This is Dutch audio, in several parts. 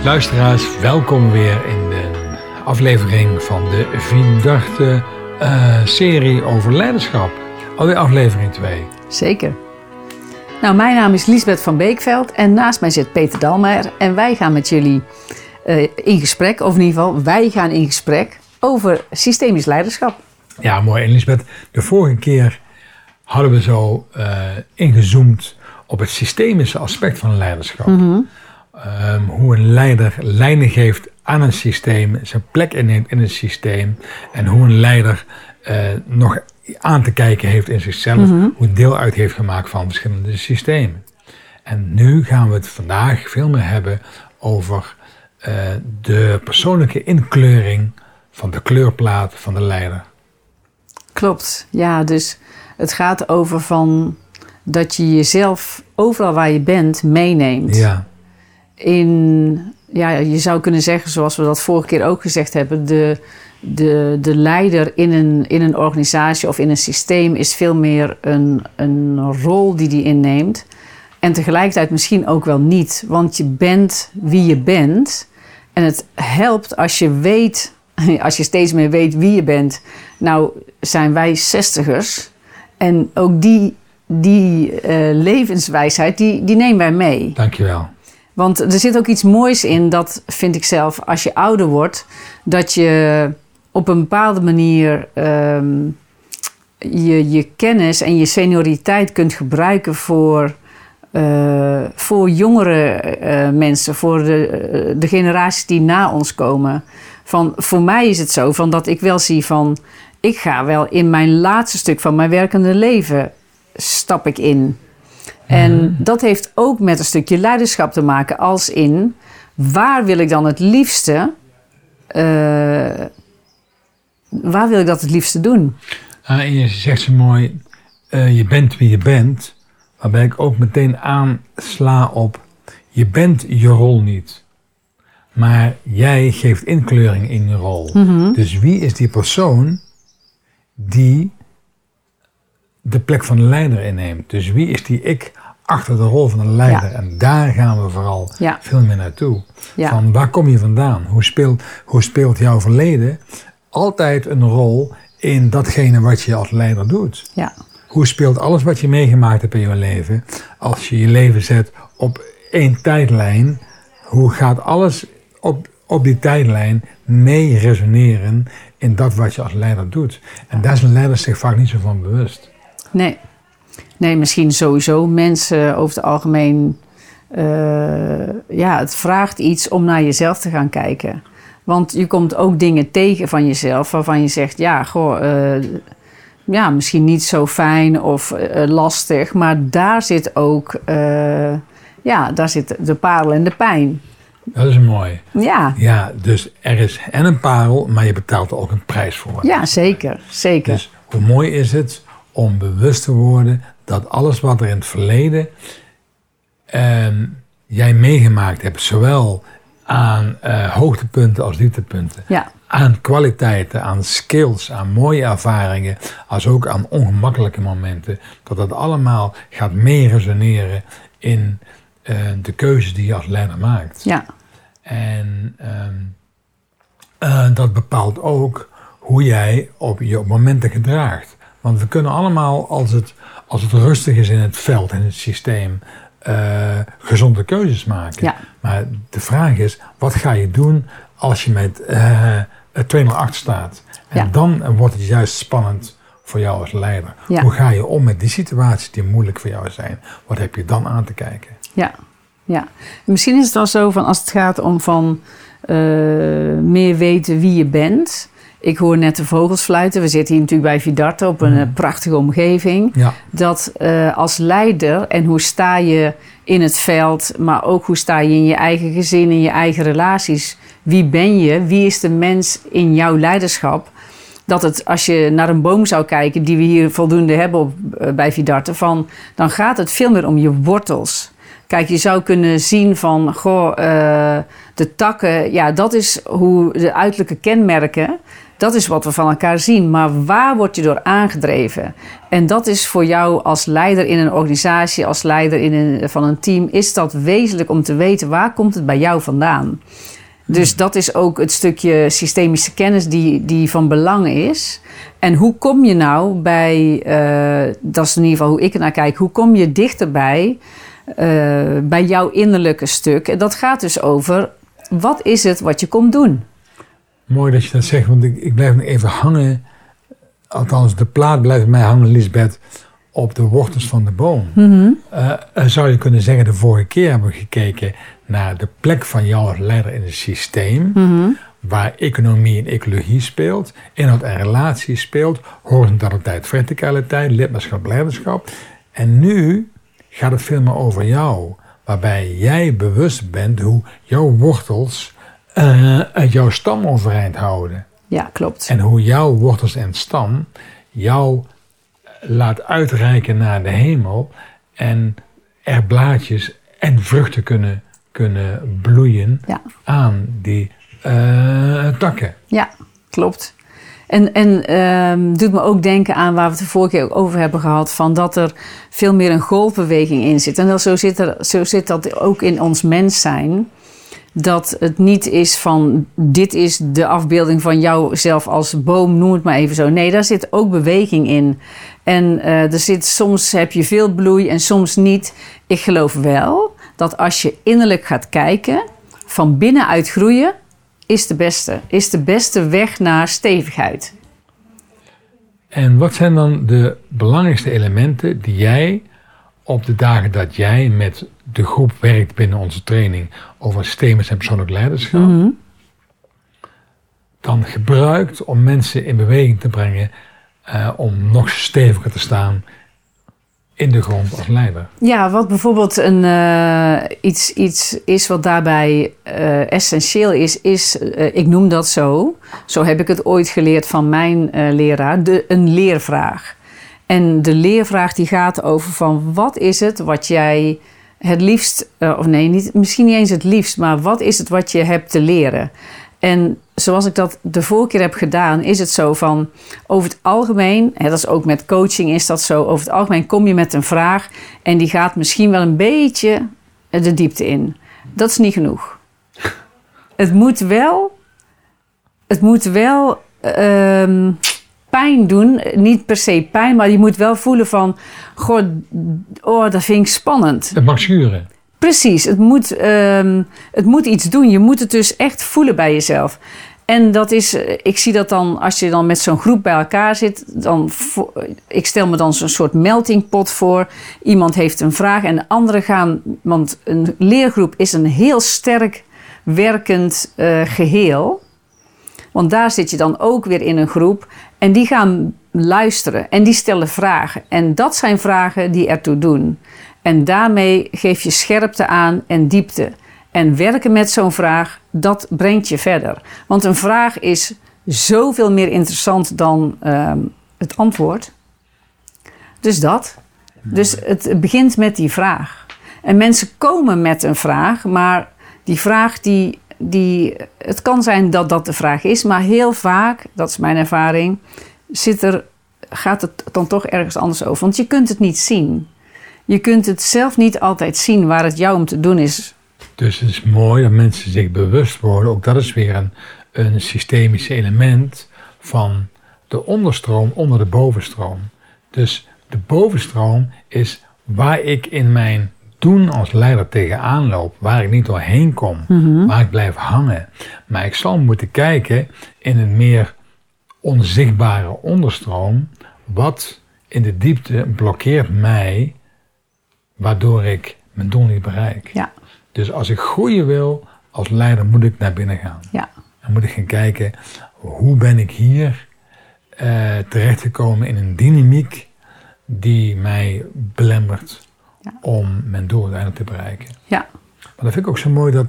Luisteraars, welkom weer in de aflevering van de Vidarte serie over leiderschap. Alweer aflevering 2. Zeker. Nou, mijn naam is Liesbeth van Beekveld en naast mij zit Peter Dalmeijer. En wij gaan met jullie in gesprek, of in ieder geval, wij gaan in gesprek over systemisch leiderschap. Ja, mooi. En Liesbeth, de vorige keer hadden we zo ingezoomd op het systemische aspect van leiderschap. Mm-hmm. Hoe een leider leiding geeft aan een systeem, zijn plek inneemt in het systeem. En hoe een leider nog aan te kijken heeft in zichzelf, mm-hmm. hoe deel uit heeft gemaakt van verschillende systemen. En nu gaan we het vandaag veel meer hebben over de persoonlijke inkleuring van de kleurplaat van de leider. Klopt, ja, dus het gaat over van dat je jezelf overal waar je bent meeneemt. Ja. Je zou kunnen zeggen, zoals we dat vorige keer ook gezegd hebben, de leider in een organisatie of in een systeem is veel meer een rol die inneemt. En tegelijkertijd misschien ook wel niet, want je bent wie je bent. En het helpt als je steeds meer weet wie je bent. Nou zijn wij 60ers en ook die levenswijsheid, die nemen wij mee. Dankjewel. Want er zit ook iets moois in, dat vind ik zelf, als je ouder wordt, dat je op een bepaalde manier je kennis en je senioriteit kunt gebruiken voor jongere mensen, voor de generaties die na ons komen. Voor mij is het zo dat ik wel zie van, ik ga wel in mijn laatste stuk van mijn werkende leven, stap ik in. En dat heeft ook met een stukje leiderschap te maken, als in, waar wil ik dan het liefste, waar wil ik dat het liefste doen? En je zegt zo mooi, je bent wie je bent, waarbij ik ook meteen aansla op, je bent je rol niet. Maar jij geeft inkleuring in je rol. Mm-hmm. Dus wie is die persoon die de plek van de leider inneemt? Dus wie is die ik achter de rol van de leider? Ja. En daar gaan we vooral veel meer naartoe. Ja. Van waar kom je vandaan? Hoe speelt jouw verleden altijd een rol in datgene wat je als leider doet? Ja. Hoe speelt alles wat je meegemaakt hebt in je leven, als je je leven zet op één tijdlijn, hoe gaat alles op die tijdlijn mee resoneren in dat wat je als leider doet? En daar is een leider zich vaak niet zo van bewust. Nee, misschien sowieso. Mensen over het algemeen, het vraagt iets om naar jezelf te gaan kijken. Want je komt ook dingen tegen van jezelf waarvan je zegt, misschien niet zo fijn of lastig. Maar daar zit ook, daar zit de parel en de pijn. Dat is mooi. Ja. Ja, dus er is en een parel, maar je betaalt er ook een prijs voor. Ja, zeker. Dus hoe mooi is het om bewust te worden dat alles wat er in het verleden jij meegemaakt hebt, zowel aan hoogtepunten als dieptepunten, aan kwaliteiten, aan skills, aan mooie ervaringen, als ook aan ongemakkelijke momenten, dat dat allemaal gaat mee resoneren in de keuzes die je als leider maakt. Ja. En dat bepaalt ook hoe jij op momenten gedraagt. Want we kunnen allemaal, als het rustig is in het veld, in het systeem, gezonde keuzes maken. Ja. Maar de vraag is, wat ga je doen als je met 2-0 achter staat? En dan wordt het juist spannend voor jou als leider. Ja. Hoe ga je om met die situaties die moeilijk voor jou zijn? Wat heb je dan aan te kijken? Ja. Misschien is het al zo van, als het gaat om meer weten wie je bent. Ik hoor net de vogels fluiten. We zitten hier natuurlijk bij Vidarte op een prachtige omgeving. Ja. Dat als leider, en hoe sta je in het veld, maar ook hoe sta je in je eigen gezin, in je eigen relaties. Wie ben je? Wie is de mens in jouw leiderschap? Dat het, als je naar een boom zou kijken, die we hier voldoende hebben bij Vidarte, dan gaat het veel meer om je wortels. Kijk, je zou kunnen zien van, de takken, dat is hoe de uiterlijke kenmerken. Dat is wat we van elkaar zien. Maar waar word je door aangedreven? En dat is voor jou als leider in een organisatie, als leider van een team, is dat wezenlijk om te weten waar komt het bij jou vandaan. Dus dat is ook het stukje systemische kennis die van belang is. En hoe kom je nou bij, dat is in ieder geval hoe ik er naar kijk, hoe kom je dichterbij bij jouw innerlijke stuk? En dat gaat dus over, wat is het wat je komt doen? Mooi dat je dat zegt, want ik blijf nog even hangen. Althans, de plaat blijft mij hangen, Lisbeth, op de wortels van de boom. Zou je kunnen zeggen, de vorige keer hebben we gekeken naar de plek van jou als leider in het systeem. Waar economie en ecologie speelt, inhoud en relatie speelt, horizontaliteit, verticaliteit, lidmaatschap, leiderschap. En nu gaat het veel meer over jou, waarbij jij bewust bent hoe jouw wortels uit jouw stam overeind houden. Ja, klopt. En hoe jouw wortels en stam jou laat uitreiken naar de hemel en er blaadjes en vruchten kunnen bloeien aan die takken. Ja, klopt. En doet me ook denken aan waar we het de vorige keer ook over hebben gehad, van dat er veel meer een golfbeweging in zit. En zo zit dat ook in ons mens zijn. Dat het niet is van, dit is de afbeelding van jouzelf als boom, noem het maar even zo. Nee, daar zit ook beweging in. En soms heb je veel bloei en soms niet. Ik geloof wel dat als je innerlijk gaat kijken, van binnenuit groeien, is de beste weg naar stevigheid. En wat zijn dan de belangrijkste elementen die jij op de dagen dat jij met de groep werkt binnen onze training over systemisch en persoonlijk leiderschap, dan gebruikt om mensen in beweging te brengen om nog steviger te staan in de grond als leider? Ja, wat bijvoorbeeld iets is wat daarbij essentieel is ik noem dat zo heb ik het ooit geleerd van mijn leraar, een leervraag. En de leervraag die gaat over van, wat is het wat jij het liefst, misschien niet eens het liefst, maar wat is het wat je hebt te leren? En zoals ik dat de vorige keer heb gedaan, is het zo van, over het algemeen, dat is ook met coaching is dat zo, over het algemeen kom je met een vraag en die gaat misschien wel een beetje de diepte in. Dat is niet genoeg. Het moet wel pijn doen, niet per se pijn, maar je moet wel voelen van, dat vind ik spannend. Het mag schuren. Precies, het moet iets doen. Je moet het dus echt voelen bij jezelf. En dat is, ik zie dat dan, als je dan met zo'n groep bij elkaar zit, ik stel me dan zo'n soort melting pot voor. Iemand heeft een vraag en de anderen gaan, want een leergroep is een heel sterk werkend geheel. Want daar zit je dan ook weer in een groep en die gaan luisteren en die stellen vragen. En dat zijn vragen die ertoe doen. En daarmee geef je scherpte aan en diepte. En werken met zo'n vraag, dat brengt je verder. Want een vraag is zoveel meer interessant dan het antwoord. Dus dat. Dus het begint met die vraag. En mensen komen met een vraag, maar die vraag het kan zijn dat dat de vraag is, maar heel vaak, dat is mijn ervaring, gaat het dan toch ergens anders over. Want je kunt het niet zien. Je kunt het zelf niet altijd zien waar het jou om te doen is. Dus het is mooi dat mensen zich bewust worden. Ook dat is weer een systemisch element van de onderstroom onder de bovenstroom. Dus de bovenstroom is waar ik in mijn doen als leider tegenaan loop. Waar ik niet doorheen kom. Waar ik blijf hangen. Maar ik zal moeten kijken in een meer onzichtbare onderstroom. Wat in de diepte blokkeert mij, waardoor ik mijn doel niet bereik. Ja. Dus als ik groeien wil als leider, moet ik naar binnen gaan. Ja. Dan moet ik gaan kijken, hoe ben ik hier terechtgekomen in een dynamiek die mij belemmert om mijn doel uiteindelijk te bereiken. Ja. Maar dat vind ik ook zo mooi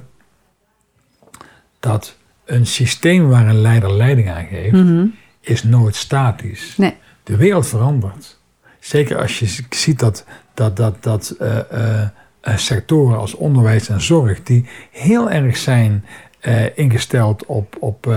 dat een systeem waar een leider leiding aan geeft, is nooit statisch. Nee. De wereld verandert. Zeker als je ziet dat sectoren als onderwijs en zorg, die heel erg zijn ingesteld op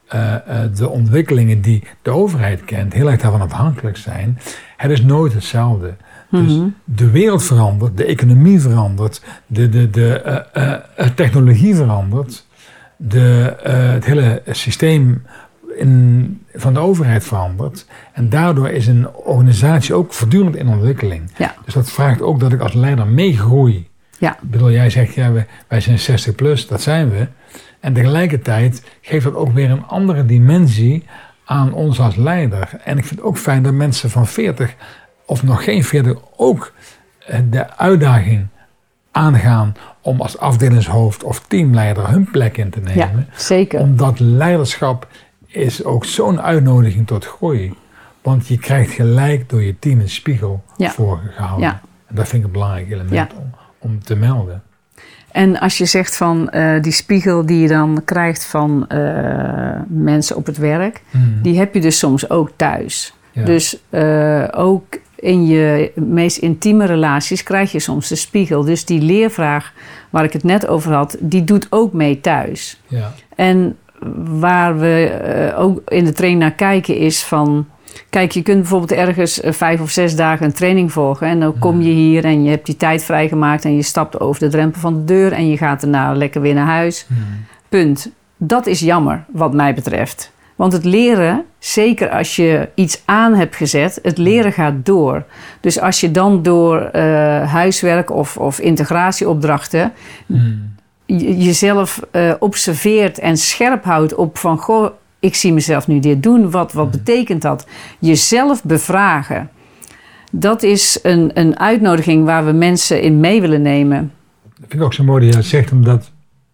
de ontwikkelingen die de overheid kent heel erg daarvan afhankelijk zijn. Het is nooit hetzelfde. Dus de wereld verandert, de economie verandert, de technologie verandert, het hele systeem van de overheid verandert. En daardoor is een organisatie ook voortdurend in ontwikkeling. Ja. Dus dat vraagt ook dat ik als leider meegroei. Ja. Ik bedoel, jij zegt, wij zijn 60 plus, dat zijn we. En tegelijkertijd geeft dat ook weer een andere dimensie aan ons als leider. En ik vind het ook fijn dat mensen van 40 of nog geen 40 ook de uitdaging aangaan om als afdelingshoofd of teamleider hun plek in te nemen. Ja, zeker. Omdat leiderschap is ook zo'n uitnodiging tot groei. Want je krijgt gelijk door je team een spiegel voorgehouden. Ja. En dat vind ik een belangrijk element om te melden. En als je zegt van die spiegel die je dan krijgt van mensen op het werk, die heb je dus soms ook thuis. Ja. Dus ook in je meest intieme relaties krijg je soms de spiegel. Dus die leervraag waar ik het net over had, die doet ook mee thuis. Ja. En waar we ook in de training naar kijken is van, kijk, je kunt bijvoorbeeld ergens 5 of 6 dagen een training volgen. En dan kom je hier en je hebt die tijd vrijgemaakt en je stapt over de drempel van de deur en je gaat daarna lekker weer naar huis. Punt. Dat is jammer, wat mij betreft. Want het leren, zeker als je iets aan hebt gezet, het leren gaat door. Dus als je dan door huiswerk of integratieopdrachten jezelf observeert en scherp houdt op van, goh, ik zie mezelf nu dit doen, wat betekent dat? Jezelf bevragen. Dat is een uitnodiging waar we mensen in mee willen nemen. Dat vind ik ook zo mooi dat je dat zegt, omdat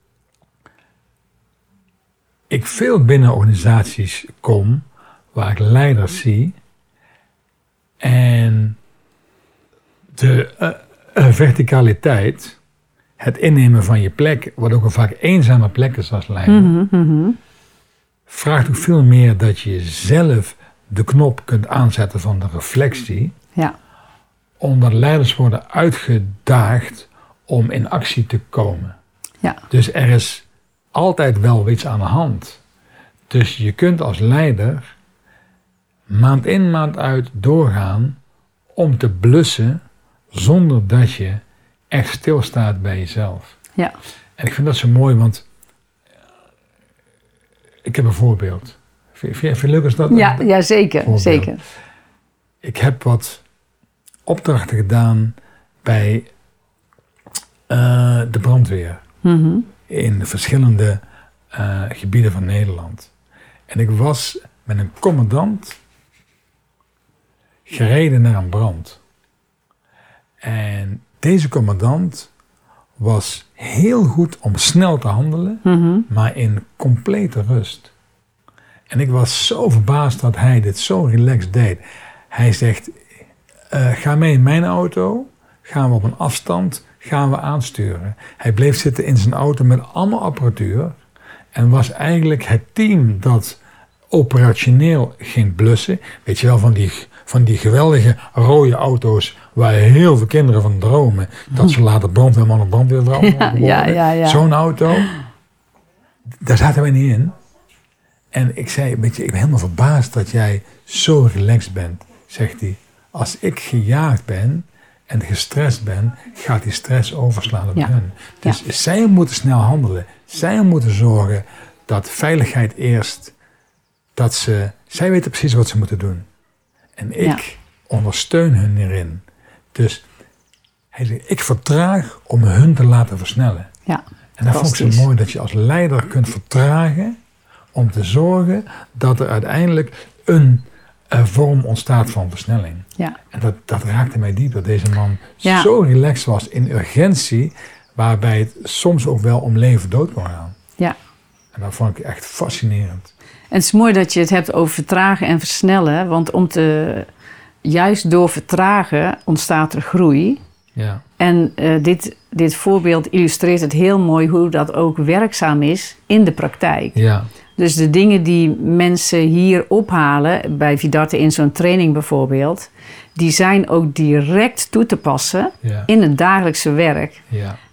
ik veel binnen organisaties kom waar ik leiders zie en de verticaliteit, het innemen van je plek, wat ook een vaak eenzame plek is als leider, vraagt ook veel meer dat je zelf de knop kunt aanzetten van de reflectie. Ja. Omdat leiders worden uitgedaagd om in actie te komen. Ja. Dus er is altijd wel iets aan de hand. Dus je kunt als leider maand in maand uit doorgaan om te blussen zonder dat je echt stilstaat bij jezelf. Ja. En ik vind dat zo mooi, want ik heb een voorbeeld. Vind je het leuk als dat? Ja, zeker, zeker. Ik heb wat opdrachten gedaan bij de brandweer. In de verschillende gebieden van Nederland. En ik was met een commandant gereden naar een brand. En deze commandant was heel goed om snel te handelen, maar in complete rust. En ik was zo verbaasd dat hij dit zo relaxed deed. Hij zegt, ga mee in mijn auto, gaan we op een afstand, gaan we aansturen. Hij bleef zitten in zijn auto met allemaal apparatuur en was eigenlijk het team dat operationeel ging blussen. Weet je wel, van die geweldige rode auto's waar heel veel kinderen van dromen, dat ze later brandweerman of brandweervrouw worden. Ja. Zo'n auto, daar zaten wij niet in. En ik zei, weet je, ik ben helemaal verbaasd dat jij zo relaxed bent, zegt hij. Als ik gejaagd ben en gestrest ben, gaat die stress overslaan op hun. Dus zij moeten snel handelen. Zij moeten zorgen dat veiligheid eerst, zij weten precies wat ze moeten doen. En ik ondersteun hun hierin. Dus hij zegt, ik vertraag om hun te laten versnellen. Ja, en dat vond ik zo mooi, dat je als leider kunt vertragen om te zorgen dat er uiteindelijk een vorm ontstaat van versnelling. Ja. En dat raakte mij diep, dat deze man zo relaxed was in urgentie, waarbij het soms ook wel om leven dood kon gaan. Ja. En dat vond ik echt fascinerend. En het is mooi dat je het hebt over vertragen en versnellen, want juist door vertragen ontstaat er groei. Ja. En dit voorbeeld illustreert het heel mooi hoe dat ook werkzaam is in de praktijk. Ja. Dus de dingen die mensen hier ophalen, bij Vidarte in zo'n training bijvoorbeeld, die zijn ook direct toe te passen in het dagelijkse werk. Ja.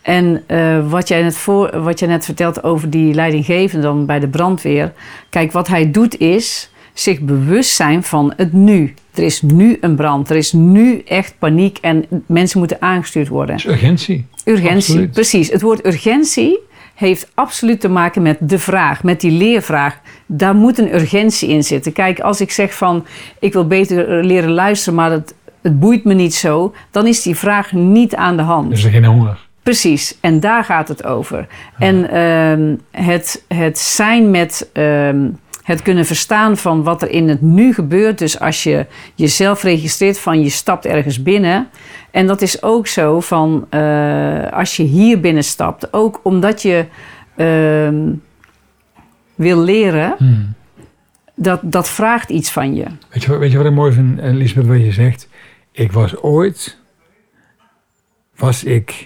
En wat jij net vertelt over die leidinggevende dan bij de brandweer. Kijk, wat hij doet is zich bewust zijn van het nu. Er is nu een brand. Er is nu echt paniek en mensen moeten aangestuurd worden. Dat is urgentie. Urgentie, Absoluut. precies. Het woord urgentie heeft absoluut te maken met de vraag, met die leervraag. Daar moet een urgentie in zitten. Kijk, als ik zeg van, ik wil beter leren luisteren, maar het boeit me niet zo, dan is die vraag niet aan de hand. Dus er is geen honger. Precies, en daar gaat het over. Ja. En het zijn met het kunnen verstaan van wat er in het nu gebeurt. Dus als je jezelf registreert van je stapt ergens binnen. En dat is ook zo van als je hier binnen stapt. Ook omdat je wil leren. Dat vraagt iets van je. Weet je wat ik mooi vind, Lisbeth, wat je zegt? Ik was ooit... was ik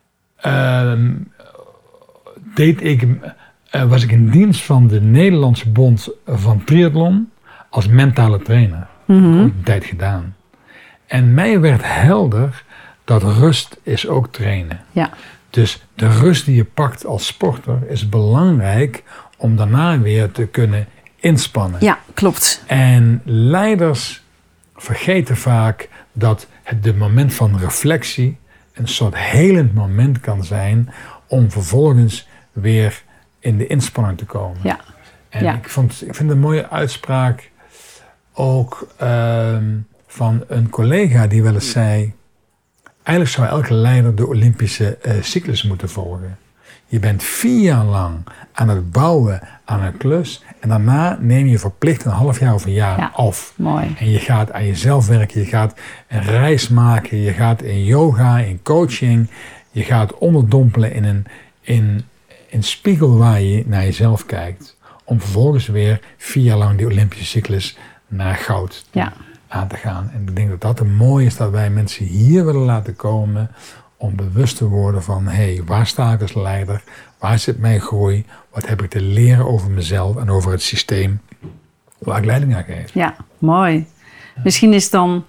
in dienst van de Nederlandse Bond van Triathlon als mentale trainer. Dat heb ik ook een tijd gedaan. En mij werd helder dat rust is ook trainen. Ja. Dus de rust die je pakt als sporter is belangrijk om daarna weer te kunnen inspannen. Ja, klopt. En leiders vergeten vaak dat de moment van reflectie een soort helend moment kan zijn om vervolgens weer in de inspanning te komen. Ja. En ja. ik vind een mooie uitspraak ook van een collega die wel eens zei, eigenlijk zou elke leider de Olympische cyclus moeten volgen. Je bent 4 jaar lang aan het bouwen aan een klus en daarna neem je verplicht een half jaar of een jaar af. Mooi. En je gaat aan jezelf werken, je gaat een reis maken, je gaat in yoga, in coaching, je gaat onderdompelen in een spiegel waar je naar jezelf kijkt. Om vervolgens weer 4 jaar lang die Olympische cyclus naar goud aan te gaan. En ik denk dat dat het mooie is dat wij mensen hier willen laten komen om bewust te worden van, waar sta ik als leider? Waar zit mijn groei? Wat heb ik te leren over mezelf en over het systeem waar ik leiding aan geef? Ja, mooi. Ja. Misschien is dan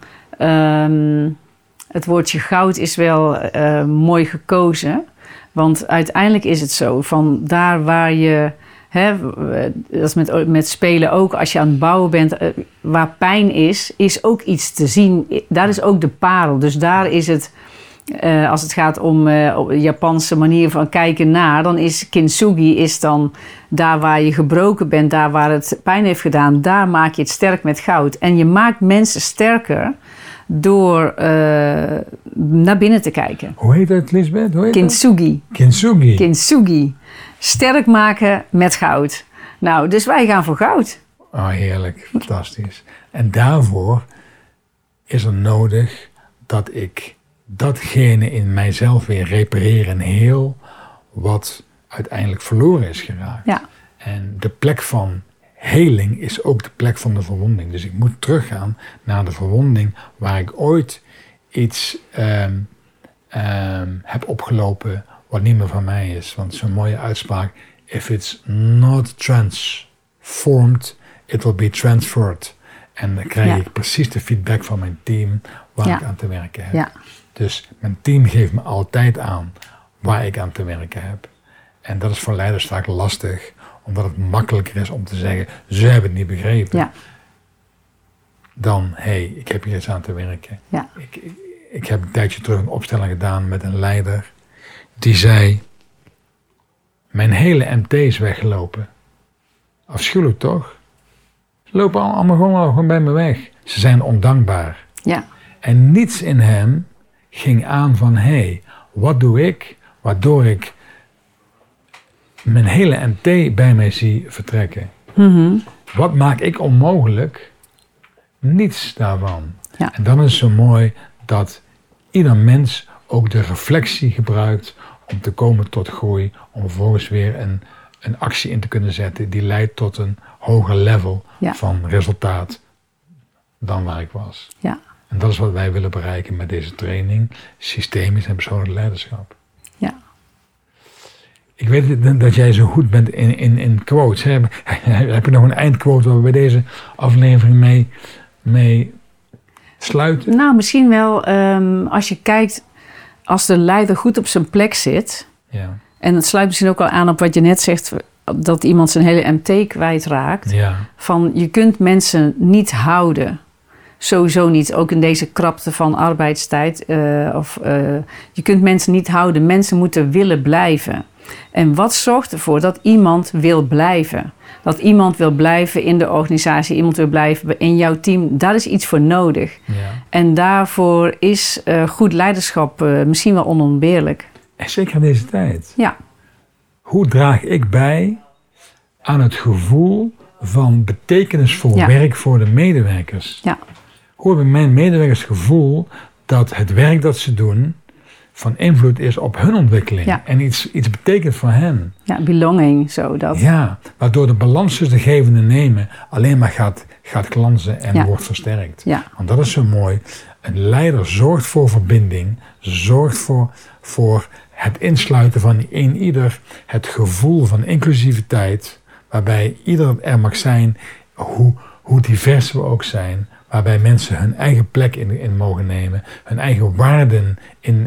het woordje goud is wel mooi gekozen. Want uiteindelijk is het zo, van daar waar je, dat is met spelen ook, als je aan het bouwen bent, waar pijn is ook iets te zien. Daar is ook de parel. Dus daar is het, als het gaat om de Japanse manier van kijken naar, dan is kintsugi is dan daar waar je gebroken bent, daar waar het pijn heeft gedaan, daar maak je het sterk met goud. En je maakt mensen sterker door naar binnen te kijken. Hoe heet het, Lisbeth? Hoe heet kintsugi. Kintsugi. Kintsugi. Sterk maken met goud. Nou, dus wij gaan voor goud. Oh, heerlijk. Fantastisch. En daarvoor is er nodig dat ik datgene in mijzelf weer repareer en heel wat uiteindelijk verloren is geraakt. Ja. En de plek van heling is ook de plek van de verwonding. Dus ik moet teruggaan naar de verwonding waar ik ooit iets heb opgelopen wat niet meer van mij is. Want zo'n mooie uitspraak, if it's not transformed, it will be transferred. En dan krijg ik precies de feedback van mijn team waar ik aan te werken heb. Ja. Dus mijn team geeft me altijd aan waar ik aan te werken heb. En dat is voor leiders vaak lastig, omdat het makkelijker is om te zeggen, ze hebben het niet begrepen. Ja. Dan, ik heb hier iets aan te werken. Ja. Ik heb een tijdje terug een opstelling gedaan met een leider die zei, mijn hele MT is weggelopen. Afschuwelijk toch? Ze lopen allemaal gewoon bij me weg. Ze zijn ondankbaar. Ja. En niets in hem ging aan van, wat doe ik, waardoor ik mijn hele MT bij mij zie vertrekken. Mm-hmm. Wat maak ik onmogelijk? Niets daarvan. Ja. En dan is het zo mooi dat ieder mens ook de reflectie gebruikt om te komen tot groei, om vervolgens weer een actie in te kunnen zetten die leidt tot een hoger level van resultaat dan waar ik was. Ja. En dat is wat wij willen bereiken met deze training, systemisch en persoonlijk leiderschap. Ja. Ik weet dat jij zo goed bent in quotes. Hè? Heb je nog een eindquote waar we bij deze aflevering mee sluiten? Nou, misschien wel als je kijkt, als de leider goed op zijn plek zit... Ja. En het sluit misschien ook al aan op wat je net zegt... dat iemand zijn hele MT kwijtraakt. Ja. Van je kunt mensen niet houden. Sowieso niet, ook in deze krapte van arbeidstijd. Je kunt mensen niet houden. Mensen moeten willen blijven. En wat zorgt ervoor dat iemand wil blijven? Dat iemand wil blijven in de organisatie, iemand wil blijven in jouw team. Daar is iets voor nodig. Ja. En daarvoor is goed leiderschap misschien wel onontbeerlijk. En zeker in deze tijd. Ja. Hoe draag ik bij aan het gevoel van betekenisvol werk voor de medewerkers? Ja. Hoe hebben mijn medewerkers het gevoel dat het werk dat ze doen van invloed is op hun ontwikkeling en iets betekent voor hen? Ja, belonging, zo dat. Ja, waardoor de balans tussen de geven en nemen alleen maar gaat glanzen en wordt versterkt. Ja. Want dat is zo mooi. Een leider zorgt voor verbinding, zorgt voor het insluiten van ieder, het gevoel van inclusiviteit, waarbij ieder er mag zijn, hoe divers we ook zijn, waarbij mensen hun eigen plek in mogen nemen, hun eigen waarden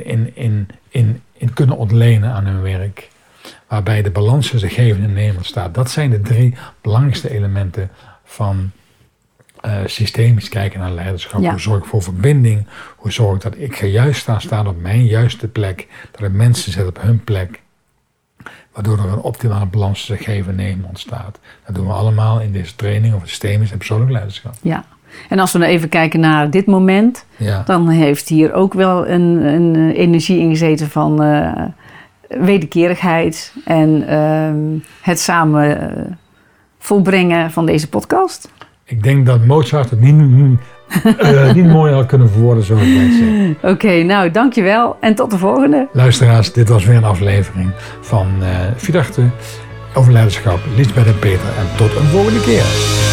in kunnen ontlenen aan hun werk, waarbij de balans tussen geven en nemen staat. Dat zijn de 3 belangrijkste elementen van systemisch kijken naar leiderschap. Ja. Hoe zorg ik voor verbinding? Hoe zorg ik dat ik gejuist sta op mijn juiste plek? Dat ik mensen zet op hun plek. Waardoor er een optimale balans tussen geven en nemen ontstaat. Dat doen we allemaal in deze training over systemisch en persoonlijk leiderschap. Ja. En als we nou even kijken naar dit moment, dan heeft hier ook wel een energie ingezeten van wederkerigheid en het samen volbrengen van deze podcast. Ik denk dat Mozart het niet mooi had kunnen verwoorden zoals wij het zeggen. Oké, nou dankjewel en tot de volgende. Luisteraars, dit was weer een aflevering van Vidarte over leiderschap, Liesbeth en Peter. En tot een volgende keer.